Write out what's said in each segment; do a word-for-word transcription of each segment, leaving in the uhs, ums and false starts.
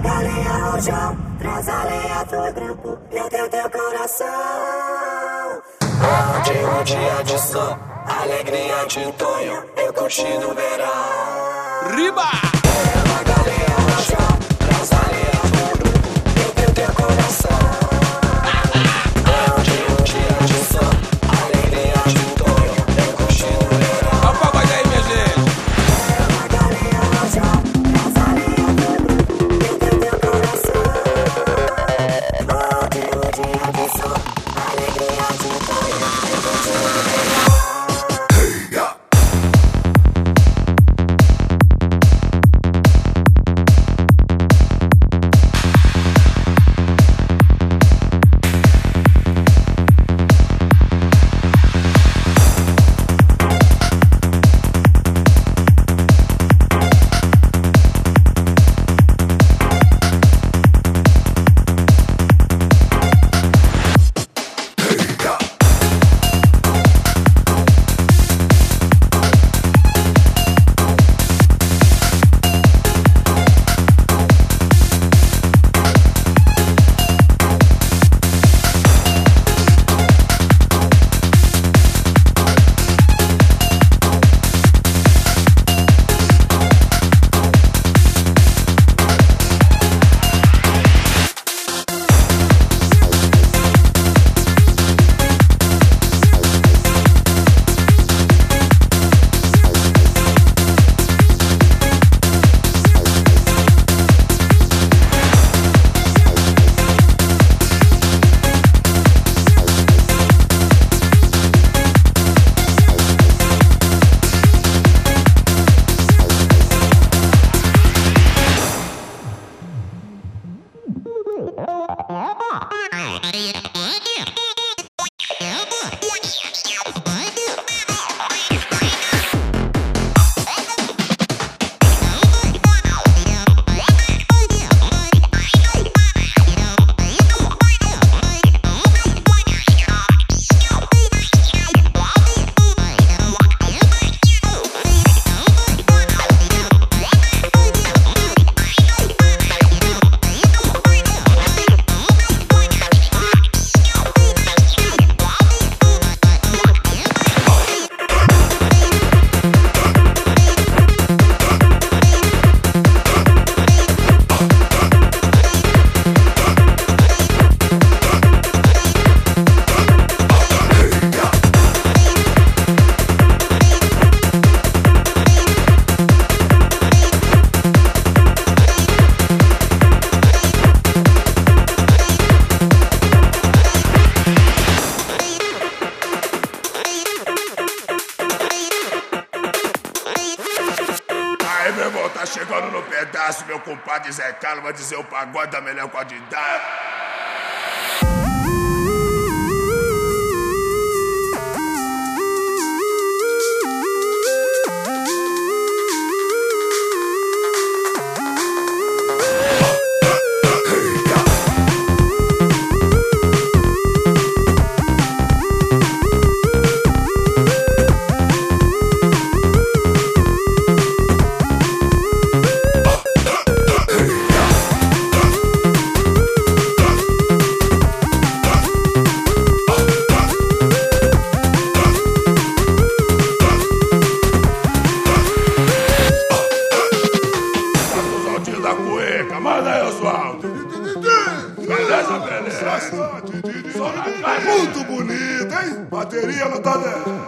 galinha, rojão, traz a lenha pro grupo, eu tenho teu coração. Onde um dia de sol, alegria de outono, eu curtindo o verão. Riba! Uma galinha, rojão, traz a lenha pro grupo, eu tenho teu coração. Onde um dia de sol, alegria de outono, eu curtindo o verão. Apaga aí, minha gente! Uma galinha, rojão, traz a lenha pro grupo, eu tenho teu coração. Onde um dia de sol, alegria de outono, eu curtindo o verão. Tá chegando no pedaço, meu compadre Zé Carlos vai dizer o pagode da melhor qualidade. Beleza, beleza. Muito bonito, hein? Bateria não tá dentro.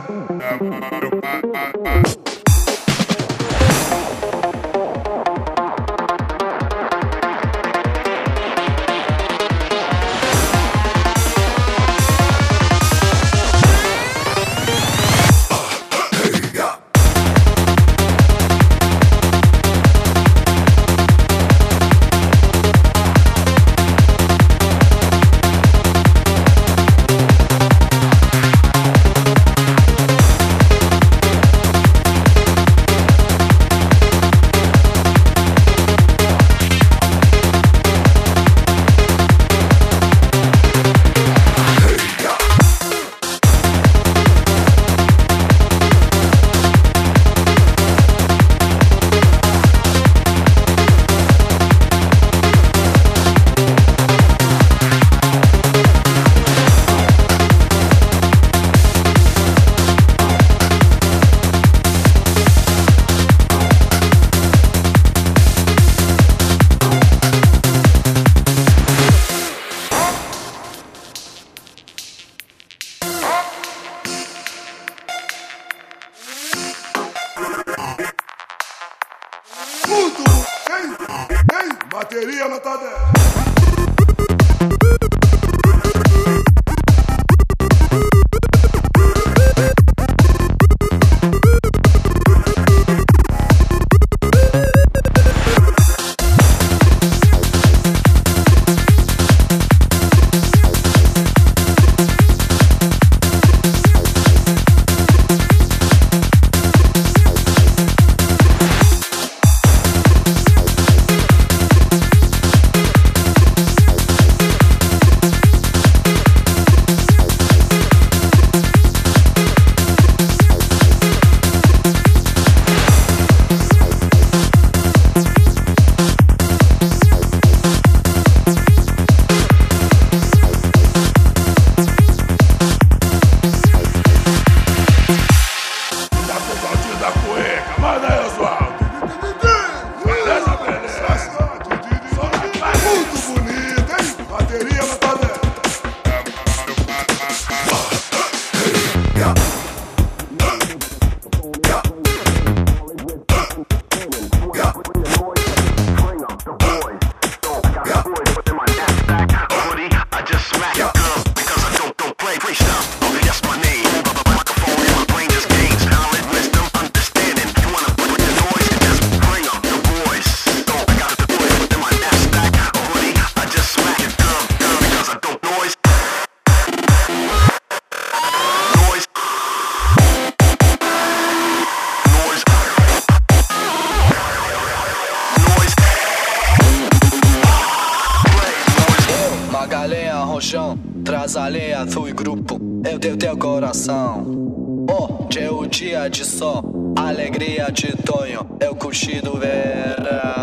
Bateria nota dez. Manda aí, Oswaldo. Beleza, beleza. Muito bonito, hein? Bateria nota dez. Galinha, roxão, traz a linha, azul e grupo, eu tenho teu coração. Oh, é o dia de sol, alegria de tonho, eu curti do verão.